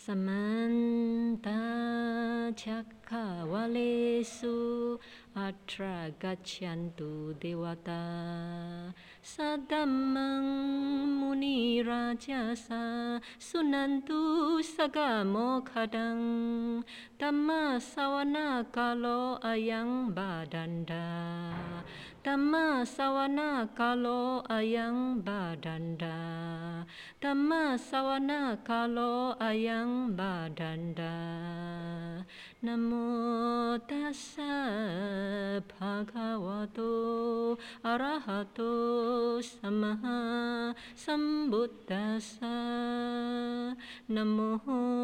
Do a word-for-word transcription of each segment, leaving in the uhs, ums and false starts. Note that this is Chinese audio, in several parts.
Samanta cakkhavalesu atra gaccantu devata Sadhammang muni rajasa sunantu sagamokhadang Dhamma sawana kalo ayang badanda Dhamma sawana kalo ayang badanda Dhamma sawana kalo ayang badanda Namo tassa bhagavato arahato samma sambuddhassa Namo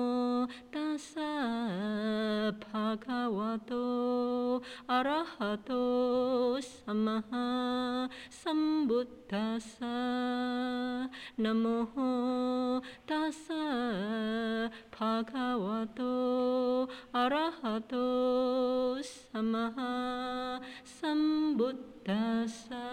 tassa bhagavato arahato samma sambuddhassa Namo tassa bhagavato arahato samma sambuddhassa。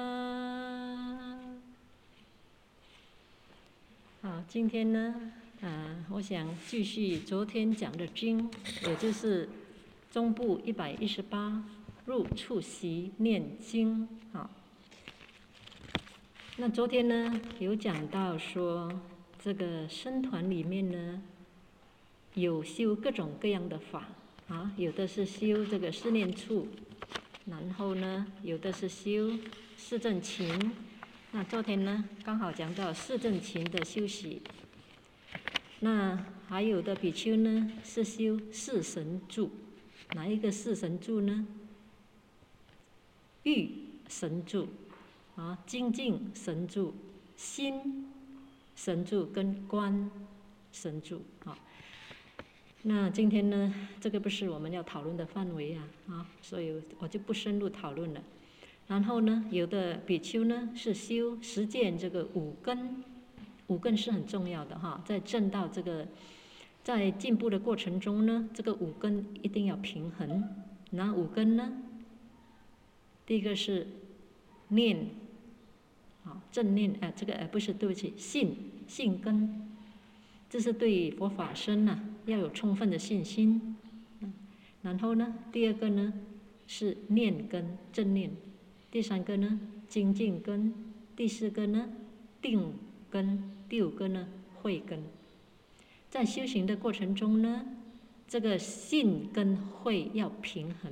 好，今天呢，啊，我想继续昨天讲的经，也就是中部一百一十八入处习念经。好，那昨天呢有讲到说，这个僧团里面呢，有修各种各样的法啊，有的是修这个四念处，然后呢，有的是修四正勤。那昨天呢，刚好讲到四正勤的修习。那还有的比丘呢，是修四神助。哪一个四神助呢？欲神助啊，精进神助、心神助跟观神助啊。那今天呢，这个不是我们要讨论的范围啊，啊，所以我就不深入讨论了。然后呢，有的比丘呢是修实践这个五根，五根是很重要的哈，在证道这个，在进步的过程中呢，这个五根一定要平衡。那五根呢，第一个是念，啊，正念，啊，这个呃不是，对不起，信信根，这是对佛法僧呐、啊、要有充分的信心。然后呢，第二个呢是念根正念，第三个呢精进根，第四个呢定根，第五个呢慧根。在修行的过程中呢，这个信跟慧要平衡。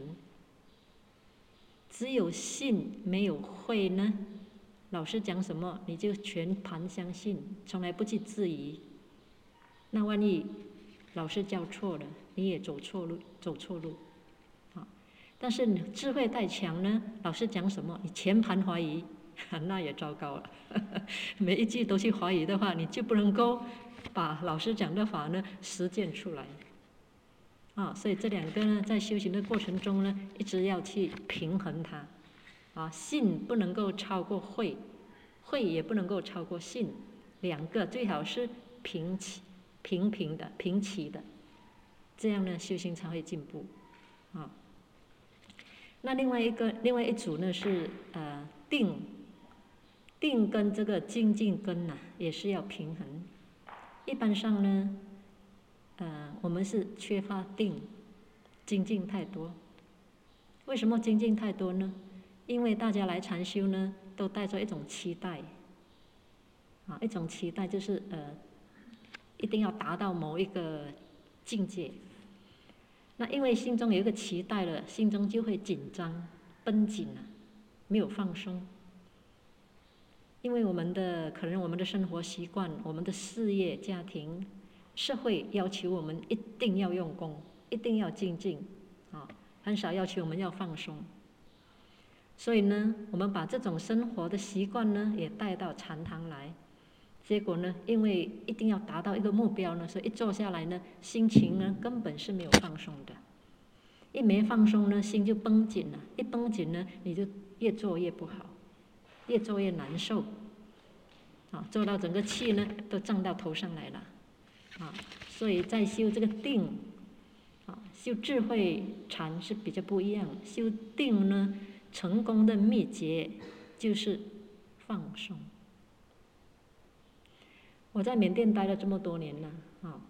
只有信没有慧呢，老师讲什么你就全盘相信，从来不去质疑。那万一老师教错了，你也走错路，走错路。啊，但是你智慧太强呢，老师讲什么你全盘怀疑，那也糟糕了。每一句都去怀疑的话，你就不能够把老师讲的法呢实践出来。啊，所以这两个呢，在修行的过程中呢，一直要去平衡它。啊，信不能够超过慧，慧也不能够超过信，两个最好是平齐、平平的、平齐的，这样呢，修行才会进步。啊，那另外一个、另外一组呢是呃定，定跟这个精进根呐、啊，也是要平衡。一般上呢，呃，我们是缺乏定，精进太多。为什么精进太多呢？因为大家来禅修呢，都带着一种期待，啊，一种期待就是呃，一定要达到某一个境界。那因为心中有一个期待了，心中就会紧张、绷紧了，没有放松。因为我们的可能我们的生活习惯、我们的事业、家庭、社会要求我们一定要用功，一定要精进，啊，很少要求我们要放松。所以呢，我们把这种生活的习惯呢，也带到禅堂来。结果呢，因为一定要达到一个目标呢，所以一坐下来呢，心情呢根本是没有放松的。一没放松呢，心就绷紧了。一绷紧呢，你就越做越不好，越做越难受。啊，做到整个气呢都胀到头上来了。啊，所以在修这个定，啊，修智慧禅是比较不一样。修定呢，成功的秘诀就是放松。我在缅甸待了这么多年了，啊，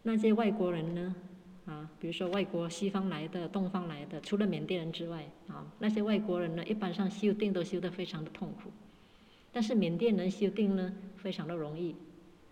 那些外国人呢？啊，比如说外国西方来的、东方来的，除了缅甸人之外，啊，那些外国人呢，一般上修定都修得非常的痛苦，但是缅甸人修定呢，非常的容易。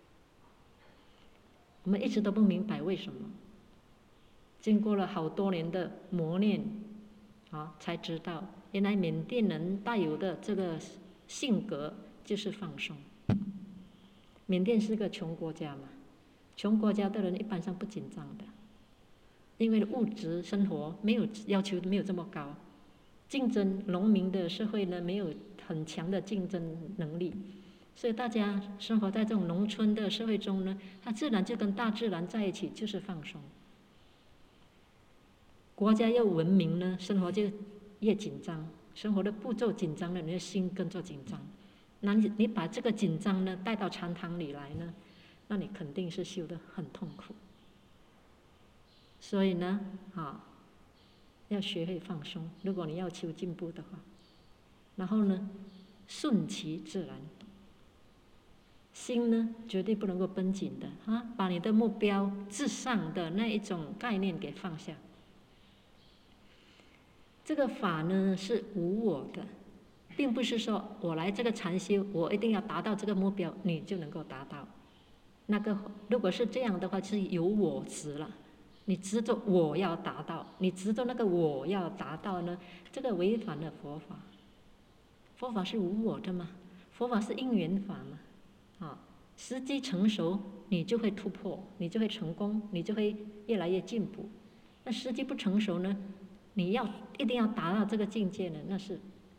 我们一直都不明白为什么，经过了好多年的磨练，啊，才知道原来缅甸人带有的这个性格就是放松。缅甸是个穷国家嘛，穷国家的人一般上不紧张的。因为物质生活没有要求没有这么高，竞争农民的社会呢没有很强的竞争能力，所以大家生活在这种农村的社会中呢，他自然就跟大自然在一起，就是放松。国家越文明呢，生活就越紧张，生活的步骤紧张了，你的心跟着紧张。那你你把这个紧张呢带到禅堂里来呢，那你肯定是修得很痛苦。所以呢，啊，要学会放松。如果你要求进步的话，然后呢，顺其自然。心呢，绝对不能够绷紧的啊，把你的目标至上的那一种概念给放下。这个法呢是无我的，并不是说我来这个禅修，我一定要达到这个目标，你就能够达到。那个如果是这样的话，是有我执了。你执着我要达到，你执着那个我要达到呢，这个违反了佛法。佛法是无我的嘛，佛法是因缘法嘛，啊，时机成熟，你就会突破，你就会成功，你就会越来越进步。那时机不成熟呢，你要一定要达到这个境界呢，那是，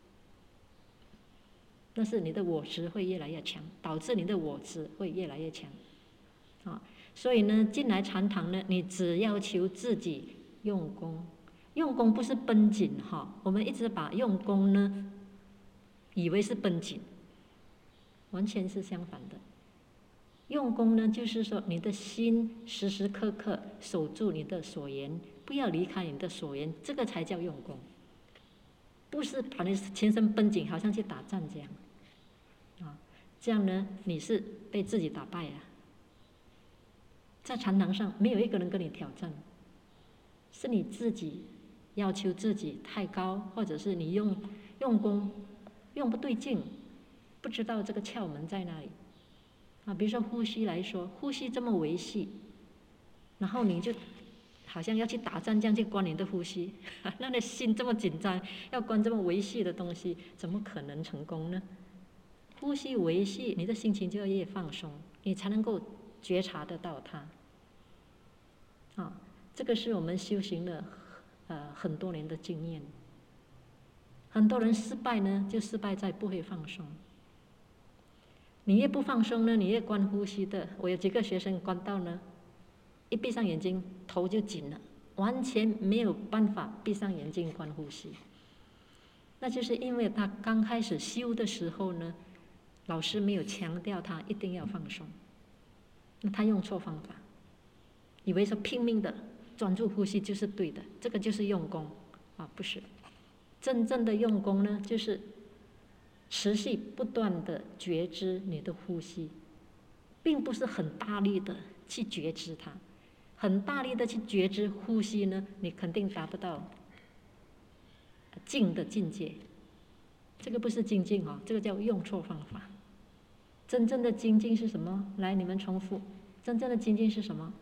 那是你的我执会越来越强，导致你的我执会越来越强，啊。所以呢，进来禅堂呢，你只要求自己用功，用功不是绷紧哈。我们一直把用功呢，以为是绷紧，完全是相反的。用功呢，就是说你的心时时刻刻守住你的所缘，不要离开你的所缘，这个才叫用功。不是把你全身绷紧，好像去打仗这样，啊，这样呢，你是被自己打败了。在禅堂上，没有一个人跟你挑战，是你自己要求自己太高，或者是你用用功用不对劲，不知道这个窍门在哪里啊。比如说呼吸来说，呼吸这么维系，然后你就好像要去打仗这样去关你的呼吸，那你心这么紧张，要关这么维系的东西，怎么可能成功呢？呼吸维系，你的心情就要越放松，你才能够觉察得到它，啊，这个是我们修行了呃很多年的经验。很多人失败呢，就失败在不会放松。你越不放松呢，你越关呼吸的。我有几个学生关到呢，一闭上眼睛头就紧了，完全没有办法闭上眼睛关呼吸。那就是因为他刚开始修的时候呢，老师没有强调他一定要放松。那他用错方法，以为说拼命的专注呼吸就是对的，这个就是用功啊，不是。真正的用功呢，就是持续不断的觉知你的呼吸，并不是很大力的去觉知它。很大力的去觉知呼吸呢，你肯定达不到静的境界。这个不是精进哦，这个叫用错方法。真正的精进是什么？来，你们重复。真正的精进是什么？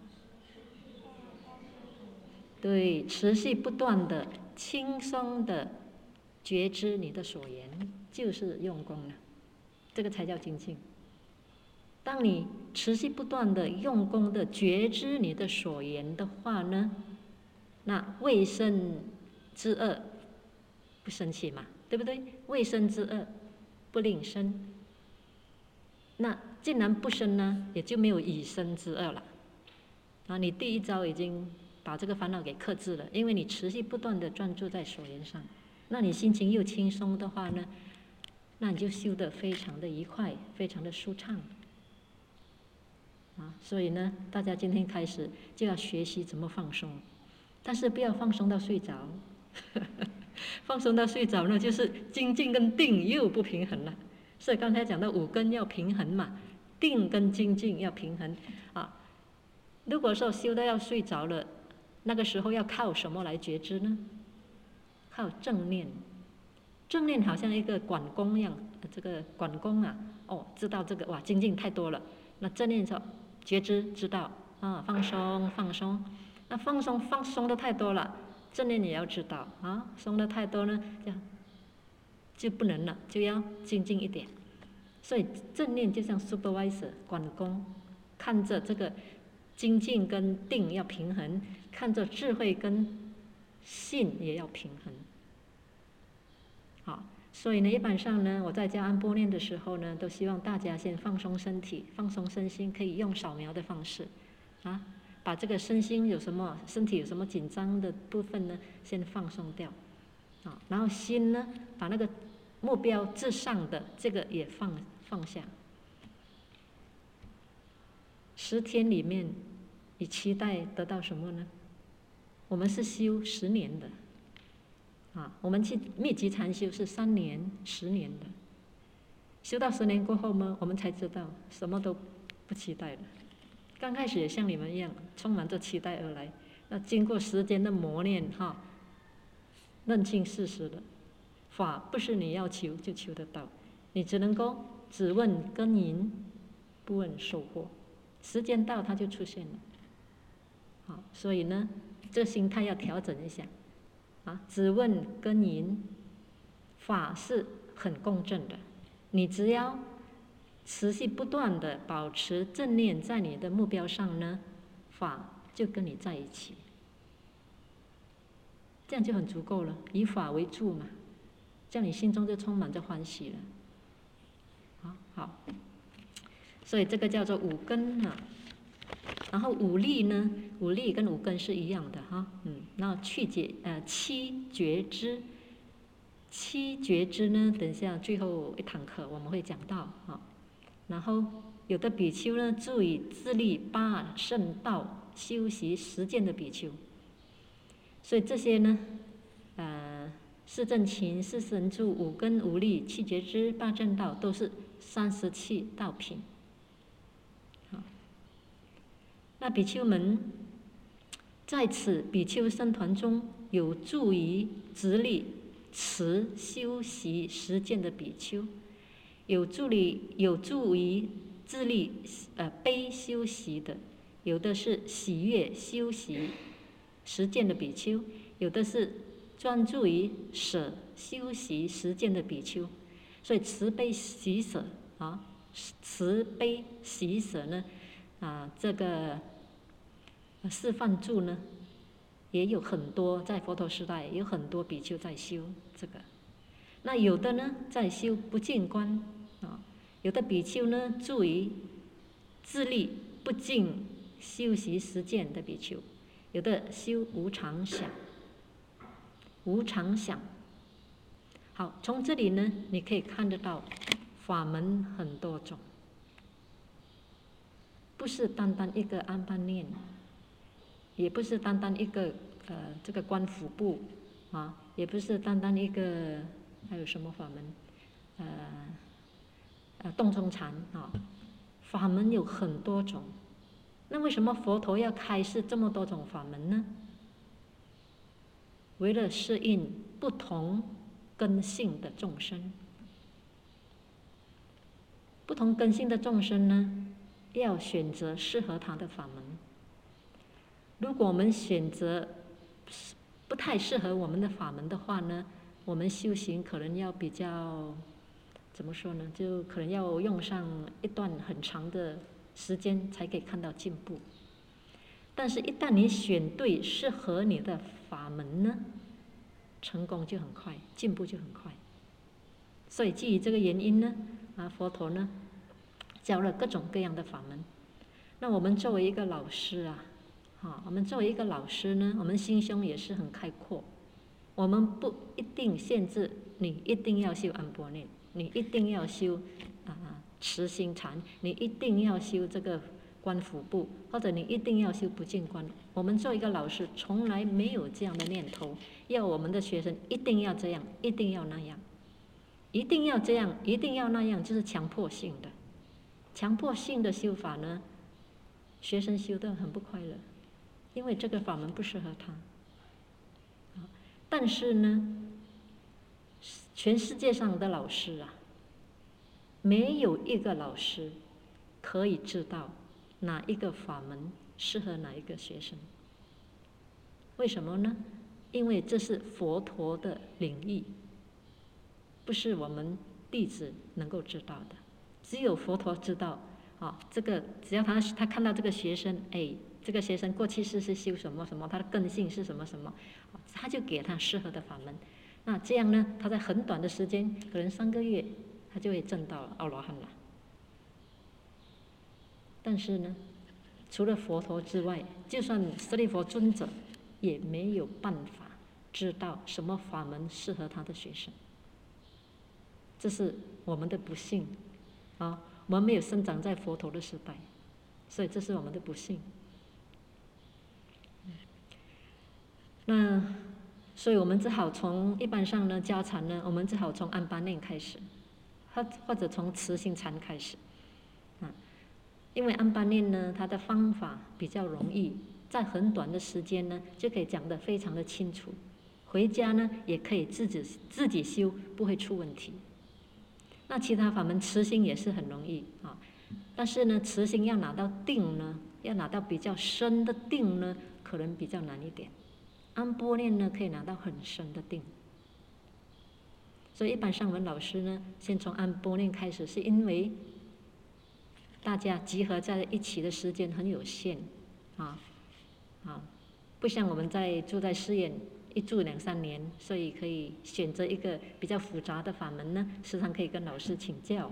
对，持续不断的、轻松的觉知你的所缘，就是用功了。这个才叫精进。当你持续不断的用功的觉知你的所缘的话呢，那未生之恶不生起嘛，对不对？未生之恶不令生。那既然不生呢，也就没有已生之恶了。啊，你第一招已经把这个烦恼给克制了，因为你持续不断的专注在所缘上，那你心情又轻松的话呢，那你就修得非常的愉快，非常的舒畅。啊，所以呢，大家今天开始就要学习怎么放松，但是不要放松到睡着。放松到睡着呢，就是精进跟定又不平衡了。所以刚才讲到五根要平衡嘛，定跟精进要平衡啊。 如果说修到要睡着了，那个时候要靠什么来觉知呢？靠正念。正念好像一个管工一样，这个管工啊，哦，知道这个哇，精进太多了。那正念说觉知知道啊，放松放松。那放松放松的太多了，正念也要知道啊，松的太多呢，就就不能了，就要精进一点。所以正念就像 supervisor 管工，看着这个精进跟定要平衡，看着智慧跟信也要平衡。好，所以呢，一般上呢，我在教安波念的时候呢，都希望大家先放松身体，放松身心，可以用扫描的方式，啊，把这个身心有什么、身体有什么紧张的部分呢，先放松掉，啊，然后心呢，把那个目标至上的这个也放放下。十天里面，你期待得到什么呢？我们是修十年的。啊，我们去密集禅修是三年、十年的，修到十年过后呢，我们才知道什么都不期待了。刚开始也像你们一样，充满着期待而来。那经过时间的磨练，哈，认清事实了，法不是你要求就求得到，你只能够只问耕耘，不问收获。时间到它就出现了。好，所以呢，这心态要调整一下。啊，只问耕耘，法是很共振的。你只要持续不断的保持正念在你的目标上呢，法就跟你在一起，这样就很足够了。以法为助嘛，这样你心中就充满着欢喜了。好，好，所以这个叫做五根啊。然后五力呢，五力跟五根是一样的哈，嗯，那去觉呃七觉知，七觉知呢，等一下最后一堂课我们会讲到啊。然后有的比丘呢，注意自立八圣道修习实践的比丘，所以这些呢，呃，四正勤、四神助、五根、五力、七觉知、八正道，都是三十七道品。那比丘们在此比丘僧团中有助于直立持修习实践的比丘，有助于有助于自立呃悲修习的，有的是喜悦修习实践的比丘，有的是专注于舍修习实践的比丘。所以慈悲喜舍啊，慈悲喜舍呢啊这个。示范住呢，也有很多在佛陀时代有很多比丘在修这个。那有的呢在修不净观啊，有的比丘呢注于自立不净修习实践的比丘，有的修无常想，无常想。好，从这里呢你可以看得到法门很多种，不是单单一个安般念。也不是单单一个呃这个观腹部啊，也不是单单一个还有什么法门，呃呃洞中禅啊，法门有很多种。那为什么佛陀要开示这么多种法门呢？为了适应不同根性的众生，不同根性的众生呢，要选择适合他的法门。如果我们选择不太适合我们的法门的话呢，我们修行可能要比较怎么说呢？就可能要用上一段很长的时间才可以看到进步。但是，一旦你选对适合你的法门呢，成功就很快，进步就很快。所以基于这个原因呢，啊，佛陀呢教了各种各样的法门。那我们作为一个老师啊。啊，我们作为一个老师呢，我们心胸也是很开阔。我们不一定限制你一定要修安般念，你一定要修啊持心禅，你一定要修这个观腹部，或者你一定要修不净观。我们做一个老师，从来没有这样的念头，要我们的学生一定要这样，一定要那样，一定要这样，一定要那样，就是强迫性的。强迫性的修法呢， 学生修得很不快乐，因为这个法门不适合他。但是呢，全世界上的老师啊，没有一个老师可以知道哪一个法门适合哪一个学生。为什么呢？因为这是佛陀的领域，不是我们弟子能够知道的。只有佛陀知道啊，这个只要他他看到这个学生，哎，这个学生过去世是修什么什么，他的根性是什么什么，他就给他适合的法门。那这样呢，他在很短的时间，可能三个月，他就会证到阿罗汉了。但是呢，除了佛陀之外，就算舍利弗尊者也没有办法知道什么法门适合他的学生。这是我们的不幸啊！我们没有生长在佛陀的时代，所以这是我们的不幸。那所以我们只好从一般上呢教禅呢，我们只好从安般念开始，或或者从慈心禅开始啊。因为安般念呢，它的方法比较容易，在很短的时间呢就可以讲得非常的清楚，回家呢也可以自己自己修，不会出问题。那其他法门慈心也是很容易啊，但是呢，慈心要拿到定呢，要拿到比较深的定呢，可能比较难一点。安般念呢，可以拿到很深的定。所以一般上文老师呢，先从安般念开始，是因为大家集合在一起的时间很有限啊啊，不像我们在住在寺院。一住两三年，所以可以选择一个比较复杂的法门呢，时常可以跟老师请教。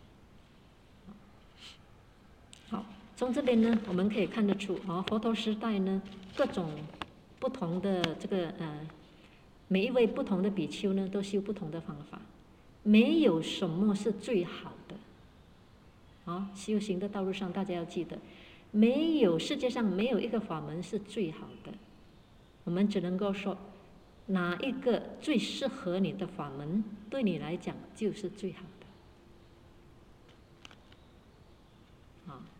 好，从这边呢，我们可以看得出，啊，佛陀时代呢，各种不同的这个呃，每一位不同的比丘呢，都修不同的方法，没有什么是最好的。啊，修行的道路上，大家要记得，没有世界上没有一个法门是最好的。我们只能够说，哪一个最适合你的法门，对你来讲就是最好的。啊，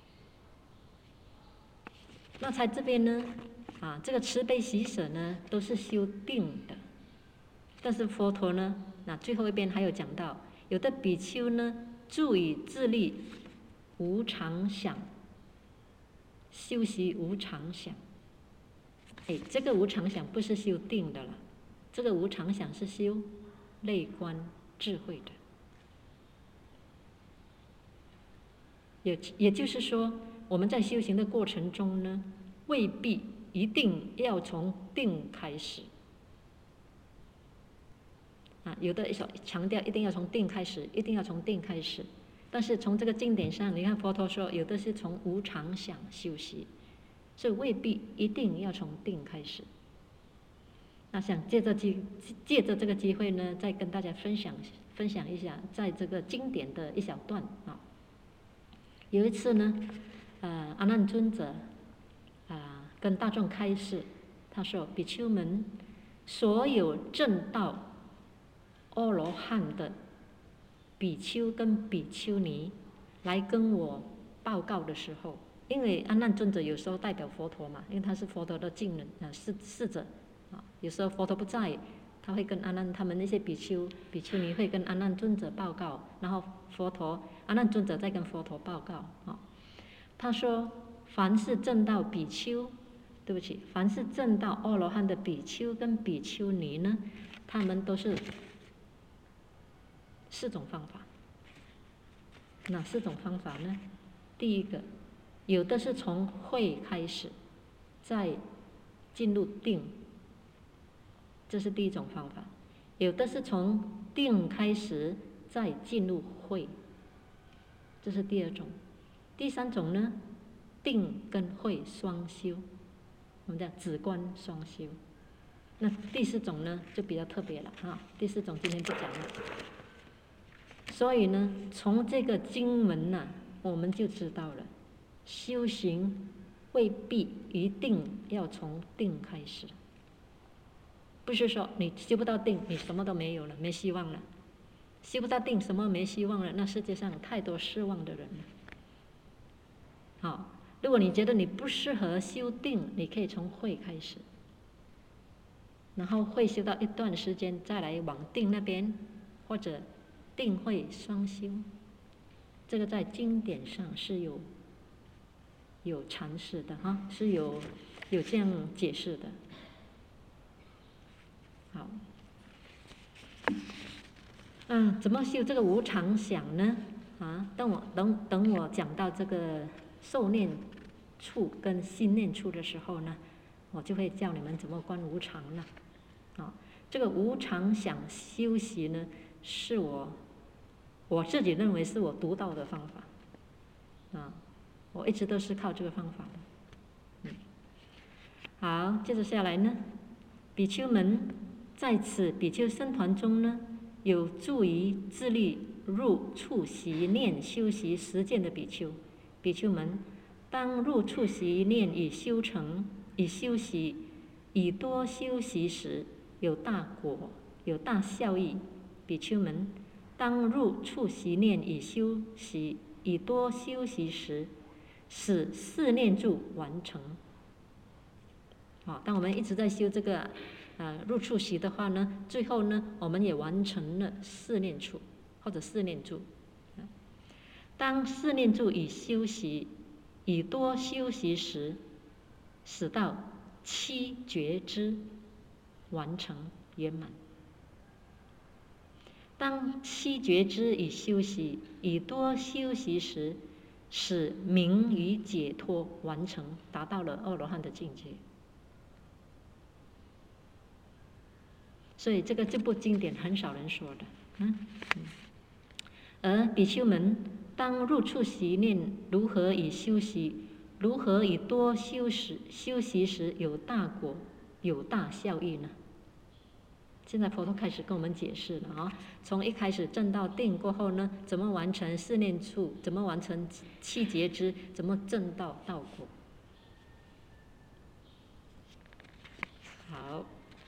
那在这边呢，啊，这个慈悲喜舍呢，都是修定的。但是佛陀呢，那最后一边还有讲到，有的比丘呢，住以自力无常想，修习无常想。哎，这个无常想不是修定的了，这个无常想是修内观智慧的。也也就是说，我们在修行的过程中呢，未必一定要从定开始。啊，有的强调一定要从定开始，一定要从定开始。但是从这个经典上，你看佛陀说，有的是从无常想修习。所以未必一定要从定开始。那想借着机借着这个机会呢，再跟大家分享分享一下，在这个经典的一小段啊。有一次呢，呃，阿难尊者啊、呃、跟大众开示，他说：“比丘们，所有证到阿罗汉的比丘跟比丘尼来跟我报告的时候。”因为阿难尊者有时候代表佛陀嘛，因为他是佛陀的近人啊，侍侍者啊。有时候佛陀不在，他会跟阿难他们那些比丘、比丘尼会跟阿难尊者报告，然后佛陀阿难尊者再跟佛陀报告啊。他说，凡是证到比丘，对不起，凡是证到阿罗汉的比丘跟比丘尼呢，他们都是四种方法。哪四种方法呢？第一个。有的是从慧开始，再进入定，这是第一种方法；有的是从定开始，再进入慧，这是第二种；第三种呢，定跟慧双修，我们叫止观双修。那第四种呢，就比较特别了哈。第四种今天不讲了。所以呢，从这个经文呢、啊，我们就知道了。修行未必一定要从定开始，不是说你修不到定，你什么都没有了，没希望了。修不到定，什么没希望了？那世界上太多失望的人了。好， 如果你觉得你不适合修定，你可以从慧开始，然后慧修到一段时间，再来往定那边，或者定慧双修。这个在经典上是有有阐释的哈，是有有这样解释的。好，嗯，怎么修这个无常想呢？啊，等我等等我讲到这个受念处跟心念处的时候呢，我就会教你们怎么观无常了。啊，这个无常想修习呢，是我我自己认为是我独到的方法。啊，我一直都是靠这个方法的。嗯，好，接着下来呢，比丘们在此比丘僧团中呢，有助于自力入处习念修习实践的比丘。比丘们当入处习念以修成以修习以多修习时，有大果有大效益。比丘们当入处习念以修习以多修习时，使四念住完成。好，当我们一直在修这个呃入处习的话呢，最后呢，我们也完成了四念处或者四念住。当四念住以修习以多修习时，使到七觉支完成圆满。当七觉支以修习以多修习时，使明与解脱完成，达到了阿罗汉的境界。所以这个这部经典很少人说的。嗯嗯、而比丘们当入处习念如何以修习，如何以多修时修习时有大果有大效益呢？现在佛陀开始跟我们解释了啊，从一开始证到定过后呢，怎么完成四念处，怎么完成七觉支，怎么证到道果。好，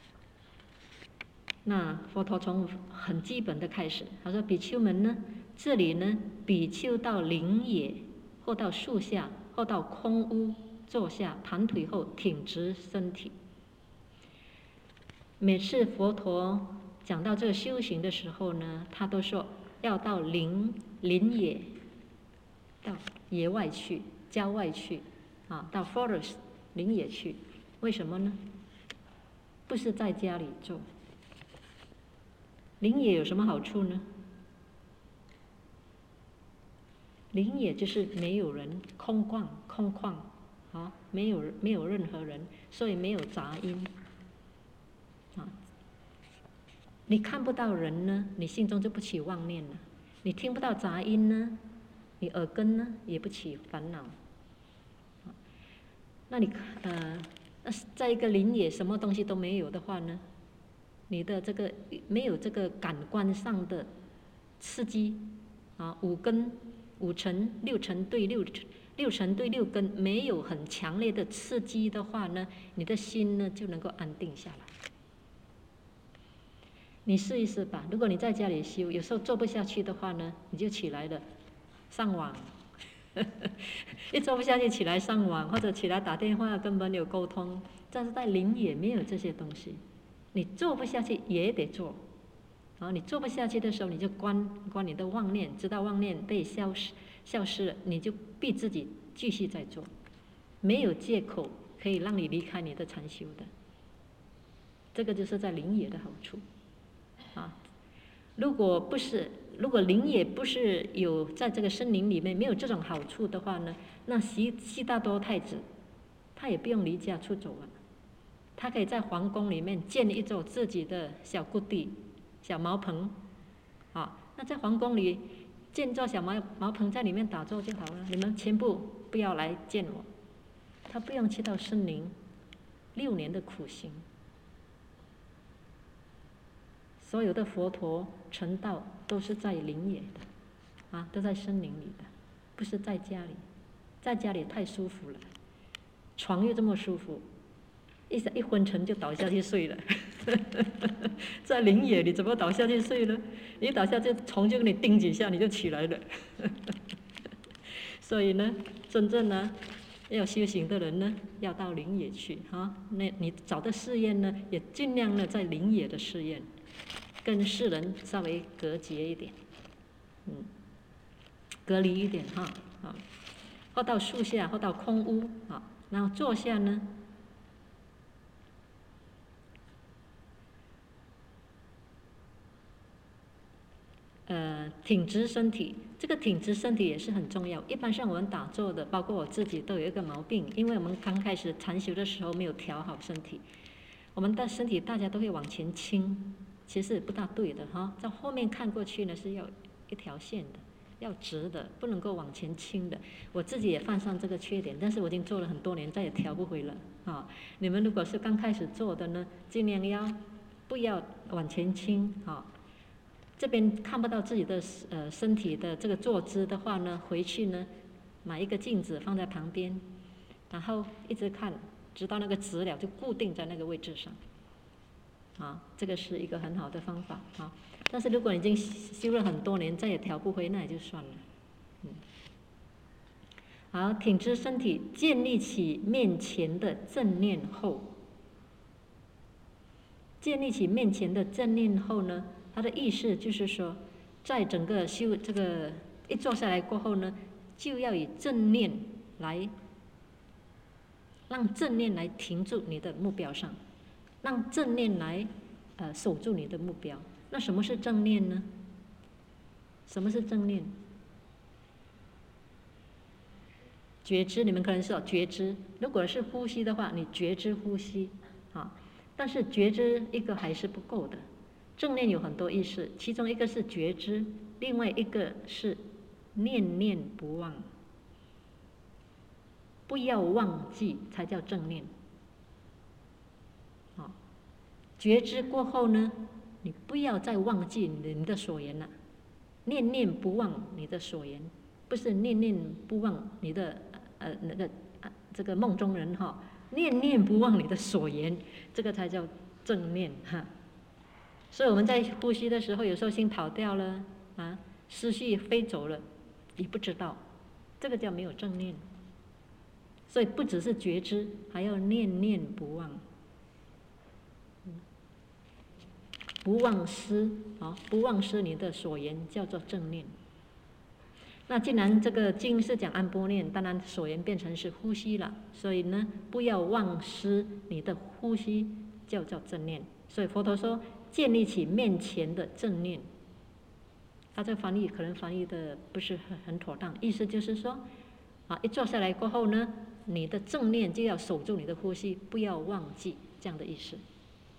那佛陀从很基本的开始，他说比丘们呢，这里呢，比丘到林野，或到树下，或到空屋坐下，盘腿后挺直身体。每次佛陀讲到这个修行的时候呢，他都说要到林林野，到野外去，郊外去，啊，到 forest 林野去。为什么呢？不是在家里做。林野有什么好处呢？林野就是没有人，空旷空旷，啊，没有没有任何人，所以没有杂音。啊，你看不到人呢，你心中就不起妄念了；你听不到杂音呢，你耳根呢也不起烦恼。那你呃，在一个林野什么东西都没有的话呢，你的这个没有这个感官上的刺激啊，五根五尘六尘对六六尘对六根没有很强烈的刺激的话呢，你的心呢就能够安定下来。你试一试吧，如果你在家里修，有时候做不下去的话呢，你就起来了，上网，一做不下去起来上网，或者起来打电话跟朋友沟通。但是在林野没有这些东西，你做不下去也得做。然后你做不下去的时候，你就关关你的妄念，直到妄念被消失消失了，你就逼自己继续再做，没有借口可以让你离开你的禅修的。这个就是在林野的好处。啊，如果不是，如果林野不是有在这个森林里面没有这种好处的话呢，那悉悉达多太子他也不用离家出走了，他可以在皇宫里面建一座自己的小故地、小茅棚，啊，那在皇宫里建座小茅茅棚，在里面打坐就好了。你们全部不要来见我，他不用去到森林，六年的苦行。所有的佛陀成道都是在林野的，啊，都在森林里的，不是在家里。在家里太舒服了，床又这么舒服，一一昏沉就倒下去睡了。在林野你怎么倒下去睡呢？你倒下去，虫就给你叮几下，你就起来了。所以呢，真正呢， 要修行的人呢，要到林野去哈。那你找的寺院呢，也尽量呢在林野的寺院，跟世人稍微隔绝一点，嗯，隔离一点哈啊，或到树下，或到空屋啊，然后坐下呢。呃，挺直身体，这个挺直身体也是很重要。一般上我们打坐的，包括我自己都有一个毛病，因为我们刚开始禅修的时候没有调好身体，我们的身体大家都会往前倾，其实不大对的哈。在后面看过去呢是要一条线的，要直的，不能够往前倾的。我自己也犯上这个缺点，但是我已经做了很多年，再也调不回了啊。你们如果是刚开始做的呢，尽量要不要往前倾啊。这边看不到自己的呃身体的这个坐姿的话呢，回去呢买一个镜子放在旁边，然后一直看，直到那个直了就固定在那个位置上。啊，这个是一个很好的方法啊。但是如果你已经修了很多年，再也调不回，那也就算了。嗯。好，挺直身体，建立起面前的正念后，建立起面前的正念后呢？它的意思就是说，在整个修这个一坐下来过后呢，就要以正念来，让正念来停住你的目标上，让正念来呃守住你的目标。那什么是正念呢？什么是正念？觉知，你们可能是有觉知。如果是呼吸的话，你觉知呼吸啊，但是觉知一个还是不够的。正念有很多意思，其中一个是觉知，另外一个是念念不忘，不要忘记才叫正念。啊，觉知过后呢，你不要再忘记你的所言了，念念不忘你的所言，不是念念不忘你的呃那个呃这个梦中人哈，念念不忘你的所言，这个才叫正念哈。所以我们在呼吸的时候，有时候心跑掉了啊，思绪飞走了，你不知道，这个叫没有正念。所以不只是觉知，还要念念不忘，不忘失啊，不忘失你的所言，叫做正念。那既然这个经是讲安般念，当然所言变成是呼吸了，所以呢，不要忘失你的呼吸，叫做正念。所以佛陀说，建立起面前的正念。他这个翻译可能翻译的不是很很妥当，意思就是说，啊，一坐下来过后呢，你的正念就要守住你的呼吸，不要忘记，这样的意思。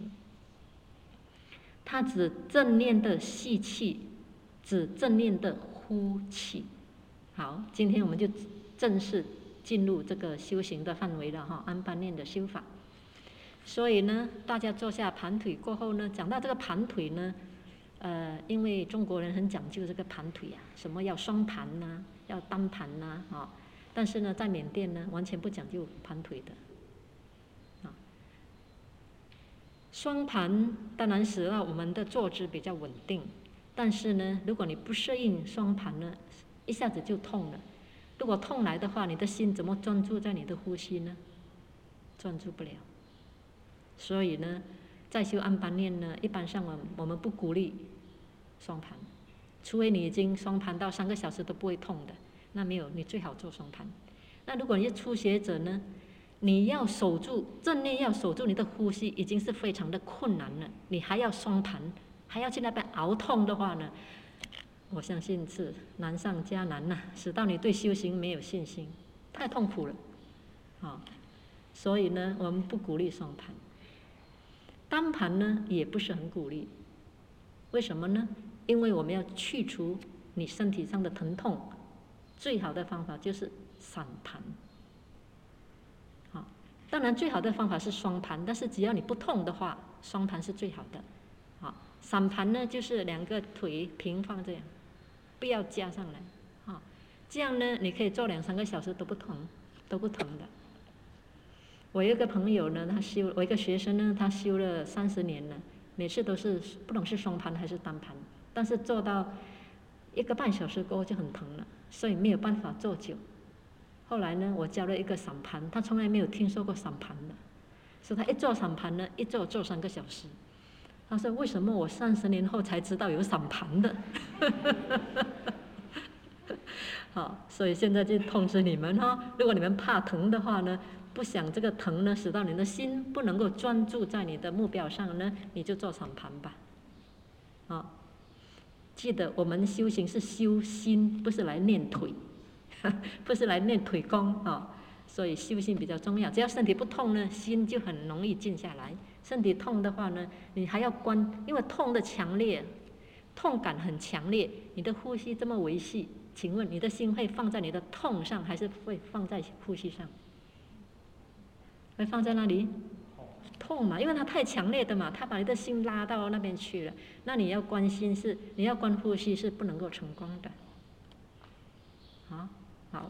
它指正念的吸气，指正念的呼气。好，今天我们就正式进入这个修行的范围了哈，安般念的修法。所以呢，大家坐下盘腿过后呢，讲到这个盘腿呢，呃，因为中国人很讲究这个盘腿啊，什么要双盘呐、啊，要单盘呐，啊，但是呢，在缅甸呢，完全不讲究盘腿的，啊，双盘当然使到我们的坐姿比较稳定，但是呢，如果你不适应双盘呢，一下子就痛了。如果痛来的话，你的心怎么专注在你的呼吸呢？专注不了。所以呢，在修安般念呢，一般上我我们不鼓励双盘，除非你已经双盘到三个小时都不会痛的，那没有，你最好做双盘。那如果你是初学者呢，你要守住正念，要守住你的呼吸，已经是非常的困难了，你还要双盘，还要去那边熬痛的话呢，我相信是难上加难呐、啊，使到你对修行没有信心，太痛苦了，啊，所以呢，我们不鼓励双盘。单盘呢也不是很鼓励，为什么呢？因为我们要去除你身体上的疼痛，最好的方法就是散盘。好，当然最好的方法是双盘，但是只要你不痛的话，双盘是最好的。好，散盘呢就是两个腿平放这样，不要加上来。好，这样呢你可以做两三个小时都不疼，都不疼的。我有一个朋友呢，他修，我一个学生呢，他修了三十年了，每次都是不懂是双盘还是单盘，但是做到一个半小时过后就很疼了，所以没有办法做久。 后来呢，我教了一个散盘，他从来没有听说过散盘的，所以他一做散盘呢，一做做三个小时。他说：“为什么我三十年后才知道有散盘的？”好，所以现在就通知你们哈、哦，如果你们怕疼的话呢，不想这个疼呢使到你的心不能够专注在你的目标上呢，你就做散盘吧。啊，记得我们修行是修心，不是来练腿，不是来练腿功啊。所以修心比较重要，只要身体不痛呢，心就很容易静下来。身体痛的话呢，你还要观，因为痛的强烈，痛感很强烈，你的呼吸这么维系，请问你的心会放在你的痛上，还是会放在呼吸上？会放在那里？痛嘛，因为它太强烈的嘛，它把你的心拉到那边去了。那你要观心是，你要观呼吸是不能够成功的。好，好。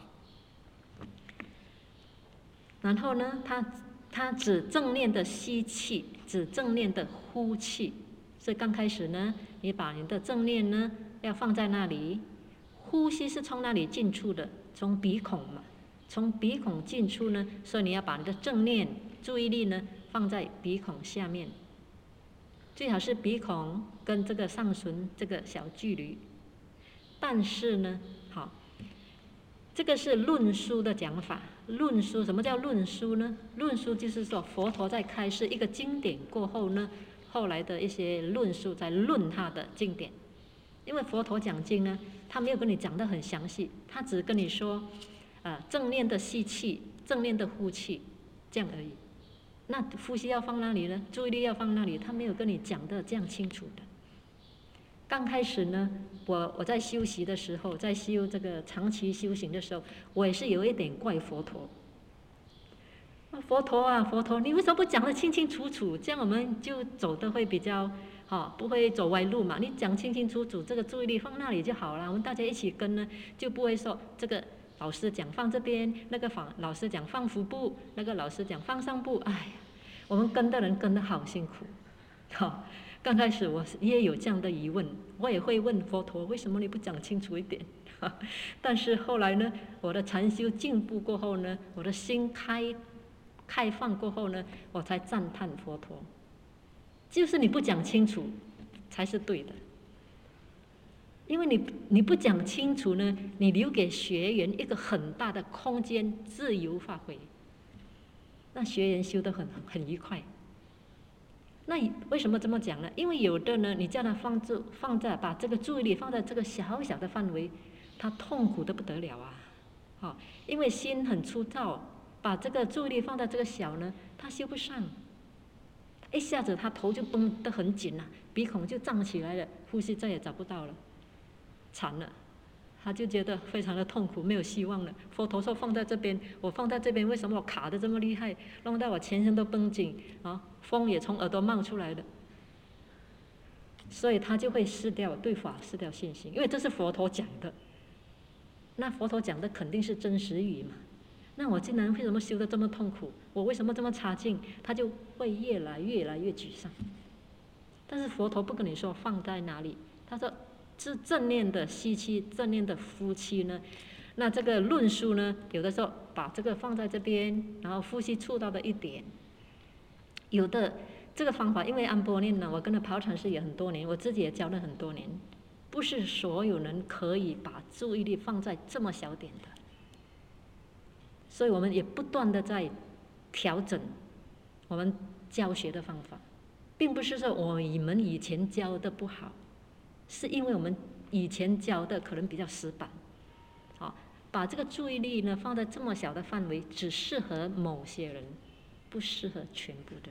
然后呢，它它只正念的吸气，只正念的呼气。所以刚开始呢，你把你的正念呢要放在那里，呼吸是从那里进出的，从鼻孔嘛，从鼻孔进出呢，所以你要把你的正念注意力呢放在鼻孔下面，最好是鼻孔跟这个上唇这个小距离。但是呢，好，这个是论书的讲法。论书，什么叫论书呢？论书就是说佛陀在开示一个经典过后呢，后来的一些论述在论他的经典。因为佛陀讲经呢，他没有跟你讲得很详细，他只跟你说，呃，正念的吸气，正念的呼气，这样而已。那呼吸要放那里呢？注意力要放那里，他没有跟你讲得这样清楚的。刚开始呢，我我在修习的时候，在修这个长期修行的时候，我也是有一点怪佛陀。佛陀啊，佛陀，你为什么不讲得清清楚楚？这样我们就走得会比较好，不会走歪路嘛。你讲清清楚楚，这个注意力放那里就好了。我们大家一起跟呢，就不会说这个老师讲放这边，那个放老师讲放腹部，那个老师讲放上部。哎呀，我们跟的人跟得好辛苦，好。刚开始我也有这样的疑问，我也会问佛陀，为什么你不讲清楚一点？但是后来呢，我的禅修进步过后呢，我的心开开放过后呢，我才赞叹佛陀，就是你不讲清楚才是对的，因为你你不讲清楚呢，你留给学员一个很大的空间自由发挥，那学员修得很很愉快。那为什么这么讲呢？因为有的呢，你叫他放住放在把这个注意力放在这个小小的范围，他痛苦得不得了啊！好、哦，因为心很粗糙，把这个注意力放在这个小呢，他修不上，一下子他头就绷得很紧了、啊，鼻孔就胀起来了，呼吸再也找不到了，惨了。他就觉得非常的痛苦，没有希望了。佛陀说放在这边，我放在这边，为什么我卡得这么厉害，弄到我全身都绷紧啊？风也从耳朵冒出来了，所以他就会失掉对法，失掉信心，因为这是佛陀讲的。那佛陀讲的肯定是真实语嘛？那我竟然为什么修得这么痛苦？我为什么这么差劲？他就会越来越来越沮丧。但是佛陀不跟你说放在哪里，他说。是正念的吸气，正念的呼气呢。那这个论述呢，有的时候把这个放在这边，然后呼吸触到的一点。有的这个方法，因为安波念呢，我跟着跑禅师也很多年，我自己也教了很多年，不是所有人可以把注意力放在这么小点的。所以我们也不断的在调整我们教学的方法，并不是说我们以前教的不好。是因为我们以前教的可能比较死板，好，把这个注意力呢放在这么小的范围，只适合某些人，不适合全部的人。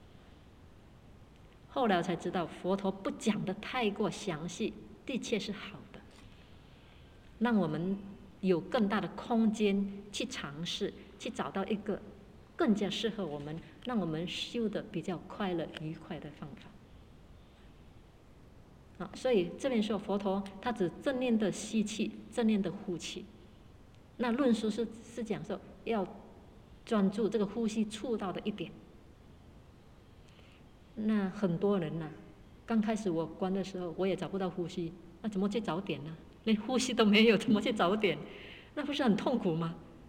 后来我才知道，佛陀不讲的太过详细，的确是好的，让我们有更大的空间去尝试，去找到一个更加适合我们，让我们修得比较快乐、愉快的方法。啊，所以这边说佛陀他只正念的吸气，正念的呼气。那论述是是讲说要专注这个呼吸触到的一点。那很多人呐、啊，刚开始我观的时候，我也找不到呼吸，那怎么去找点呢？连呼吸都没有，怎么去找点？那不是很痛苦吗？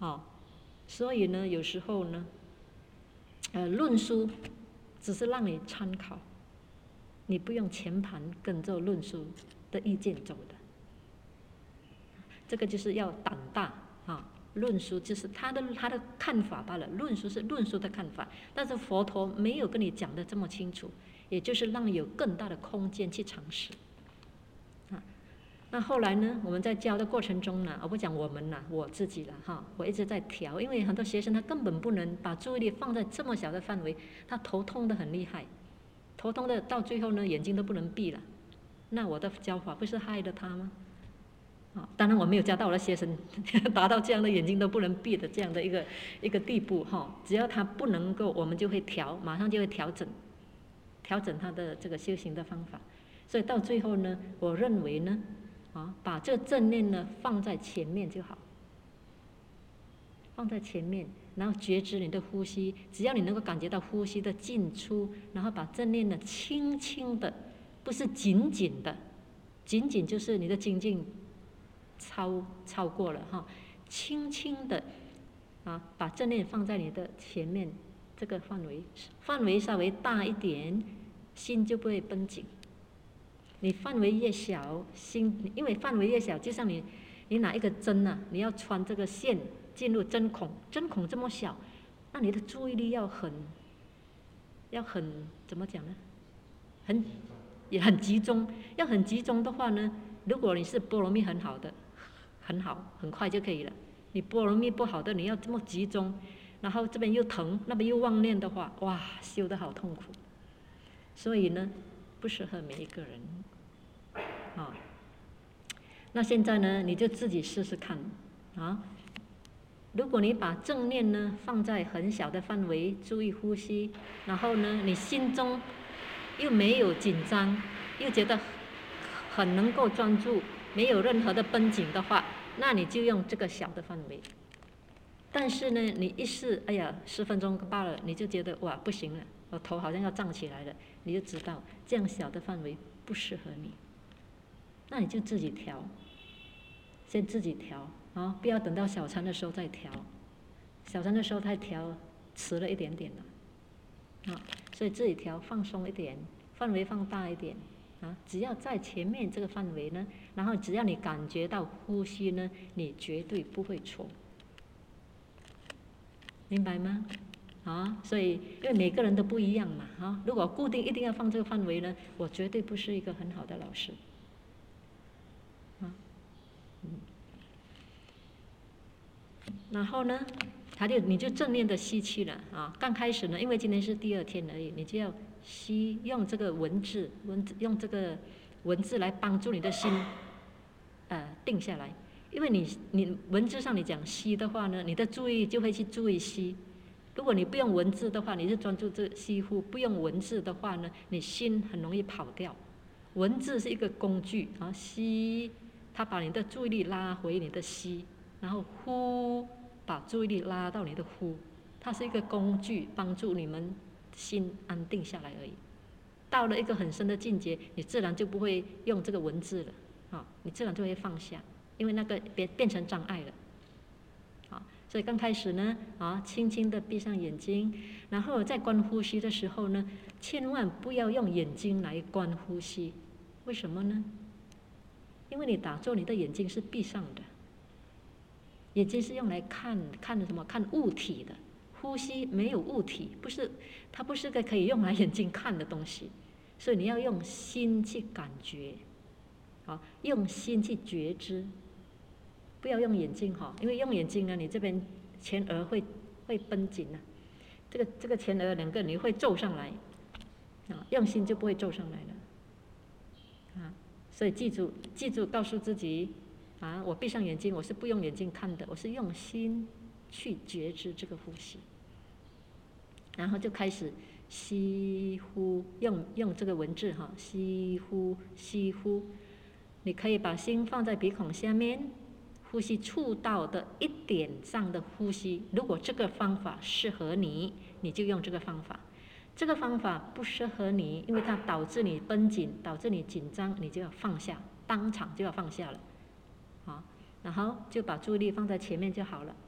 哦，所以呢，有时候呢，呃，论书只是让你参考，你不用全盘跟着论书的意见走的。这个就是要胆大啊！论书就是他的他的看法罢了，论书是论书的看法，但是佛陀没有跟你讲的这么清楚，也就是让你有更大的空间去尝试。啊，那后来呢，我们在教的过程中呢，我不讲我们啦，我自己了哈，我一直在调，因为很多学生他根本不能把注意力放在这么小的范围，他头痛的很厉害，头痛的到最后呢，眼睛都不能闭了，那我的教法不是害了他吗？啊，当然我没有教到我的学生达到这样的眼睛都不能闭的这样的一个一个地步哈。只要他不能够，我们就会调，马上就会调整，调整他的这个修行的方法。所以到最后呢，我认为呢，啊，把这个正念呢放在前面就好，放在前面，然后觉知你的呼吸，只要你能够感觉到呼吸的进出，然后把正念呢轻轻的，不是紧紧的，紧紧就是你的精进。超超过了哈，轻轻的啊，把正念放在你的前面这个范围，范围稍微大一点，心就不会绷紧。你范围越小，心因为范围越小，就像你你拿一个针啊，你要穿这个线进入针孔，针孔这么小，那你的注意力要很要很怎么讲呢？很也很集中，要很集中的话呢，如果你是波罗蜜很好的。很好，很快就可以了。你波罗蜜不好的，你要这么集中，然后这边又疼，那边又妄念的话，哇，修得好痛苦。所以呢，不适合每一个人。啊，那现在呢，你就自己试试看啊。如果你把正念呢放在很小的范围，注意呼吸，然后呢，你心中又没有紧张，又觉得很能够专注。没有任何的绷紧的话，那你就用这个小的范围。但是呢，你一试，哎呀，十分钟罢了，你就觉得哇不行了，我头好像要胀起来了，你就知道这样小的范围不适合你。那你就自己调，先自己调啊，不要等到小餐的时候再调，小餐的时候再调迟了一点点了，啊，所以自己调放松一点，范围放大一点。啊，只要在前面这个范围呢，然后只要你感觉到呼吸呢，你绝对不会错，明白吗？啊，所以因为每个人都不一样嘛，啊，如果固定一定要放这个范围呢，我绝对不是一个很好的老师，啊，嗯，然后呢，他就你就正念的吸气了啊。刚开始呢，因为今天是第二天而已，你就要。吸用这个文字，文字用这个文字来帮助你的心，呃，定下来。因为你你文字上你讲吸的话呢，你的注意就会去注意吸。如果你不用文字的话，你是专注这吸呼；不用文字的话呢，你心很容易跑掉。文字是一个工具啊，吸，它把你的注意力拉回你的吸，然后呼，把注意力拉到你的呼，它是一个工具，帮助你们。心安定下来而已，到了一个很深的境界，你自然就不会用这个文字了，啊，你自然就会放下，因为那个变变成障碍了，啊，所以刚开始呢，啊，轻轻的闭上眼睛，然后在观呼吸的时候呢，千万不要用眼睛来观呼吸，为什么呢？因为你打坐，你的眼睛是闭上的，眼睛是用来看看什么？看物体的。呼吸没有物体，不是，它不是个可以用来眼睛看的东西，所以你要用心去感觉，啊，用心去觉知，不要用眼睛哈，因为用眼睛呢，你这边前额会会绷紧啊，这个这个前额两个你会皱上来，啊，用心就不会皱上来了，啊，所以记住记住，告诉自己，啊，我闭上眼睛，我是不用眼睛看的，我是用心去觉知这个呼吸。然后就开始吸呼，用用这个文字哈，吸呼吸呼，你可以把心放在鼻孔下面，呼吸触到的一点上的呼吸。如果这个方法适合你，你就用这个方法；这个方法不适合你，因为它导致你绷紧，导致你紧张，你就要放下，当场就要放下了，好，然后就把注意力放在前面就好了。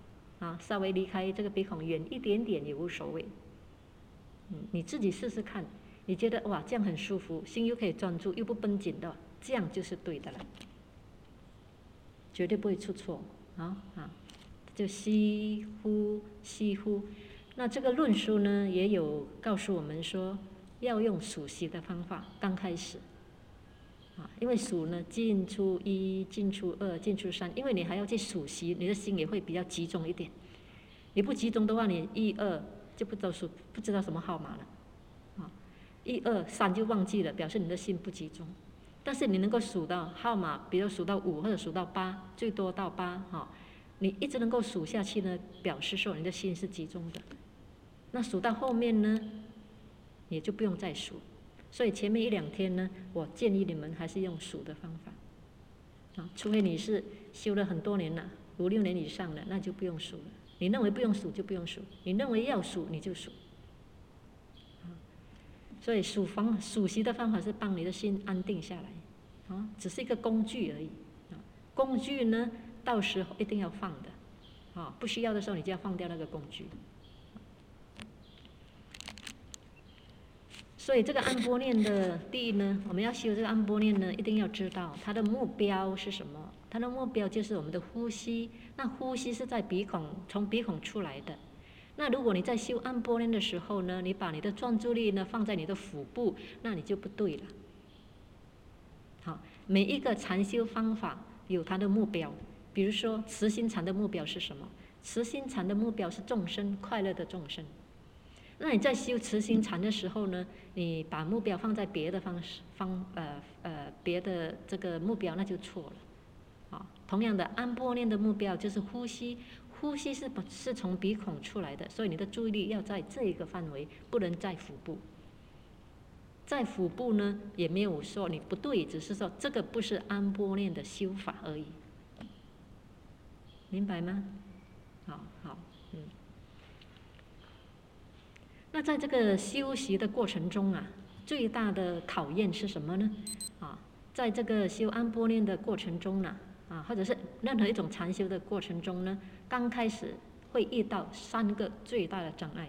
啊，稍微离开这个鼻孔远一点点也无所谓。嗯，你自己试试看，你觉得哇这样很舒服，心又可以专注又不绷紧的，这样就是对的了，绝对不会出错啊啊！就吸呼吸呼。那这个论述呢也有告诉我们说，要用数息的方法，刚开始。啊，因为数呢，进出一，进出二，进出三，因为你还要去数息，你的心也会比较集中一点。你不集中的话，你一二就不知道数，不知道什么号码了，啊，一二三就忘记了，表示你的心不集中。但是你能够数到号码，比如数到五或者数到八，最多到八，哈，你一直能够数下去呢，表示说你的心是集中的。那数到后面呢，也就不用再数。所以前面一两天呢，我建议你们还是用数的方法，啊，除非你是修了很多年了，五六年以上了，那就不用数了。你认为不用数就不用数，你认为要数你就数。啊，所以数方数息的方法是帮你的心安定下来，啊，只是一个工具而已。啊，工具呢，到时候一定要放的，啊，不需要的时候你就要放掉那个工具。所以这个安般念的第一呢，我们要修这个安般念呢，一定要知道它的目标是什么。它的目标就是我们的呼吸，那呼吸是在鼻孔，从鼻孔出来的。那如果你在修安般念的时候呢，你把你的专注力呢放在你的腹部，那你就不对了。好，每一个禅修方法有它的目标，比如说慈心禅的目标是什么？慈心禅的目标是众生快乐的众生。那你在修慈心禅的时候呢，你把目标放在别的方式方呃呃别的这个目标，那就错了。啊，同样的安般念的目标就是呼吸，呼吸是是从鼻孔出来的，所以你的注意力要在这一个范围，不能在腹部。在腹部呢也没有说你不对，只是说这个不是安般念的修法而已，明白吗？好好，嗯。那在这个修习的过程中啊，最大的考验是什么呢？啊，在这个修安般念的过程中呢，啊，或者是任何一种禅修的过程中呢，刚开始会遇到三个最大的障碍。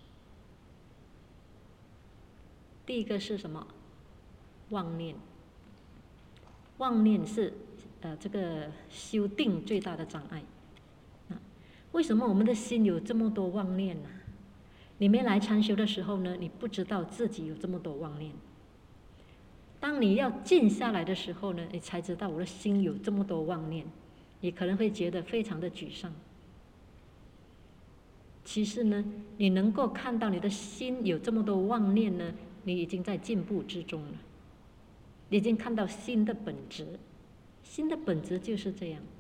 第一个是什么？妄念。妄念是呃这个修定最大的障碍。啊，为什么我们的心有这么多妄念呢？你没来禅修的时候呢，你不知道自己有这么多妄念。当你要静下来的时候呢，你才知道我的心有这么多妄念，你可能会觉得非常的沮丧。其实呢，你能够看到你的心有这么多妄念呢，你已经在进步之中了，你已经看到心的本质，心的本质就是这样。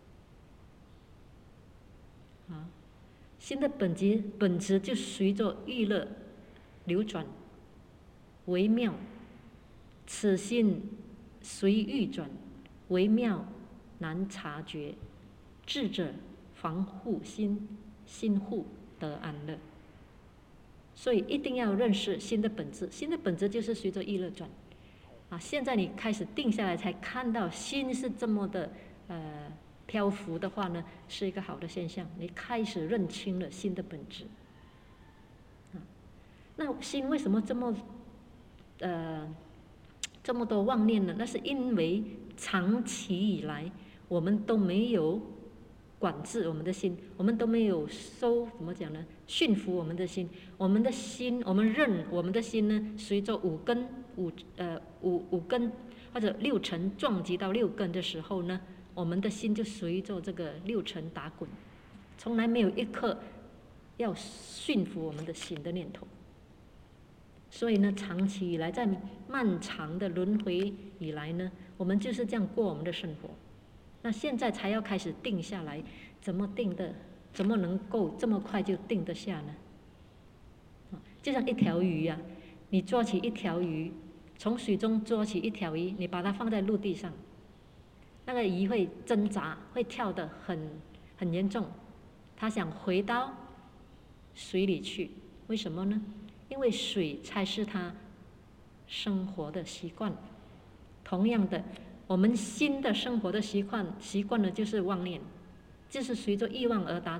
啊。心的本质本质就随着欲乐流转，微妙。此心随欲转，微妙难察觉。智者防护心，心护得安乐。所以一定要认识心的本质，心的本质就是随着欲乐转。啊，现在你开始定下来，才看到心是这么的呃。漂浮的话呢，是一个好的现象。你开始认清了心的本质。啊，那心为什么这么呃这么多妄念呢？那是因为长期以来我们都没有管制我们的心，我们都没有收怎么讲呢？驯服我们的心。我们的心，我们任我们的心呢，随着五根五呃五五根或者六尘撞击到六根的时候呢，我们的心就随着这个六尘打滚，从来没有一刻要驯服我们的心的念头。所以呢，长期以来，在漫长的轮回以来呢，我们就是这样过我们的生活。那现在才要开始定下来，怎么定的？怎么能够这么快就定得下呢？就像一条鱼啊，你捉起一条鱼，从水中捉起一条鱼，你把它放在陆地上。那个鱼会挣扎，会跳得很很严重，它想回到水里去，为什么呢？因为水才是它生活的习惯。同样的，我们心的生活的习惯，习惯了就是妄念，就是随着欲望而打转，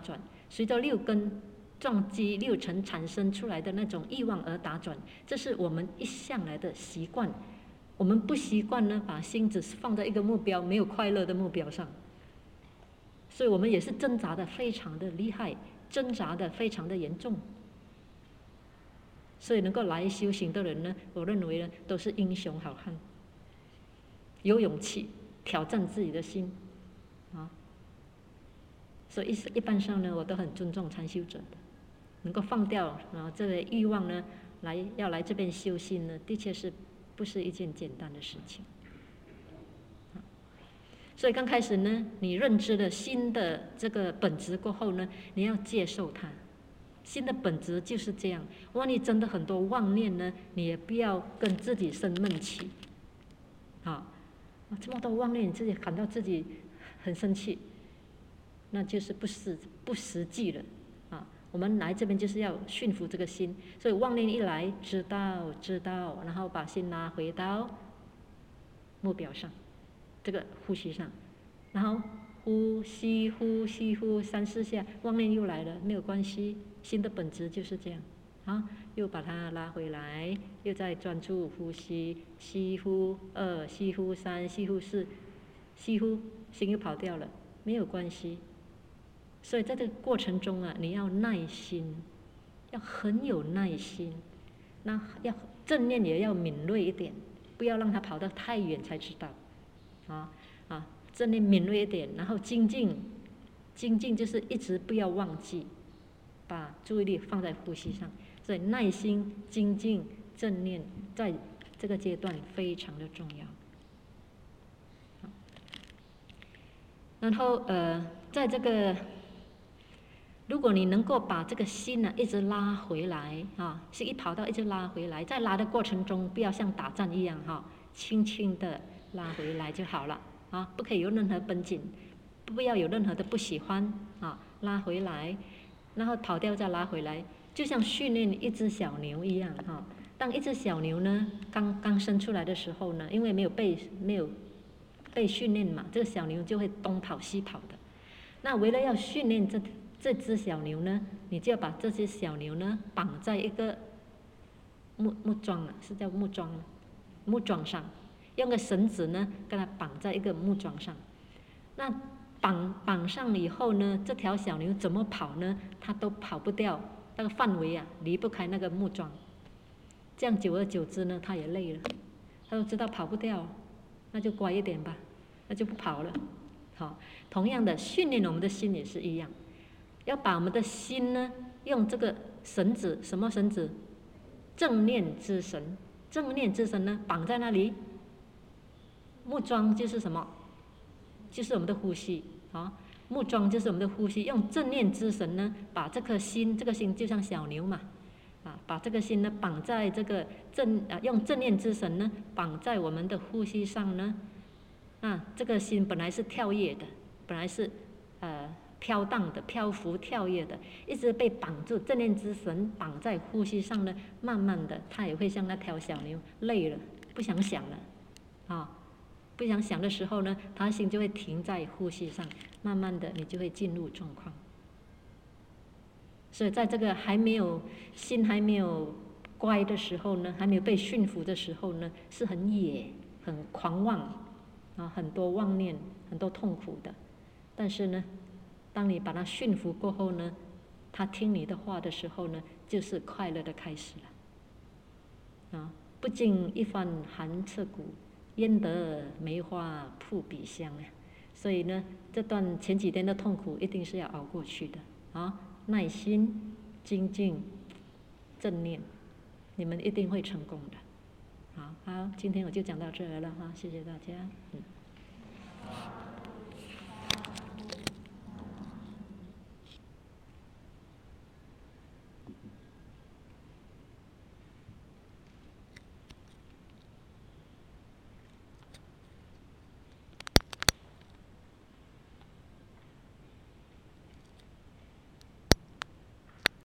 随着六根撞击六尘产生出来的那种欲望而打转，这是我们一向来的习惯。我们不习惯呢，把心只放在一个目标没有快乐的目标上，所以我们也是挣扎的非常的厉害，挣扎的非常的严重。所以能够来修行的人呢，我认为呢都是英雄好汉，有勇气挑战自己的心啊。所以一一般上呢，我都很尊重禅修者的，能够放掉啊这个欲望呢，来要来这边修心呢，的确是不是一件简单的事情。所以刚开始呢，你认知了心的这个本质过后呢，你要接受它，心的本质就是这样。万一真的很多妄念呢，你也不要跟自己生闷气，啊，这么多妄念，你自己感到自己很生气，那就是不实不实际了啊！我们来这边就是要驯服这个心，所以妄念一来，知道知道，然后把心拉回到目标上，这个呼吸上，然后呼吸呼吸呼三四下，妄念又来了，没有关系，心的本质就是这样啊，又把它拉回来，又再专注呼吸，吸呼二，吸呼三，吸呼四，吸呼心又跑掉了，没有关系。所以在这个过程中啊，你要耐心，要很有耐心，那要正念也要敏锐一点，不要让它跑得太远才知道，啊啊，正念敏锐一点，然后精进，精进就是一直不要忘记，把注意力放在呼吸上，所以耐心、精进、正念，在这个阶段非常的重要。然后呃，在这个。如果你能够把这个心呢、啊、一直拉回来啊，是一跑道一直拉回来，在拉的过程中不要像打仗一样哈、啊，轻轻的拉回来就好了啊，不可以有任何绷紧，不要有任何的不喜欢啊，拉回来，然后跑掉再拉回来，就像训练一只小牛一样哈、啊。当一只小牛呢刚刚生出来的时候呢，因为没有被没有被训练嘛，这个小牛就会东跑西跑的。那为了要训练这这只小牛呢，你就要把这只小牛呢绑在一个木木桩啊，是叫木桩吗？木桩上，用个绳子呢，跟它绑在一个木桩上。那绑绑上以后呢，这条小牛怎么跑呢？它都跑不掉那个范围啊，离不开那个木桩。这样久而久之呢，它也累了，它都知道跑不掉，那就乖一点吧，那就不跑了。好，同样的训练我们的心也是一样。要把我们的心呢，用这个绳子，什么绳子？正念之绳。正念之绳呢，绑在那里。木桩就是什么？就是我们的呼吸啊。木桩就是我们的呼吸，用正念之绳呢，把这颗心，这个心就像小牛嘛，啊，把这个心呢绑在这个正啊，用正念之绳呢绑在我们的呼吸上呢，啊，这个心本来是跳跃的，本来是呃。飘荡的、漂浮、跳跃的，一直被绑住，正念之绳绑在呼吸上呢，慢慢的，它也会像那条小牛，累了，不想想了，啊，不想想的时候呢，它心就会停在呼吸上，慢慢的，你就会进入状况。所以在这个还没有心还没有乖的时候呢，还没有被驯服的时候呢，是很野、很狂妄，啊，很多妄念、很多痛苦的，但是呢。当你把它驯服过后呢，他听你的话的时候呢，就是快乐的开始了。啊，不经一番寒彻骨，焉得梅花扑鼻香啊！所以呢，这段前几天的痛苦一定是要熬过去的啊！耐心、精进、正念，你们一定会成功的。好，好，今天我就讲到这儿了哈，谢谢大家。嗯。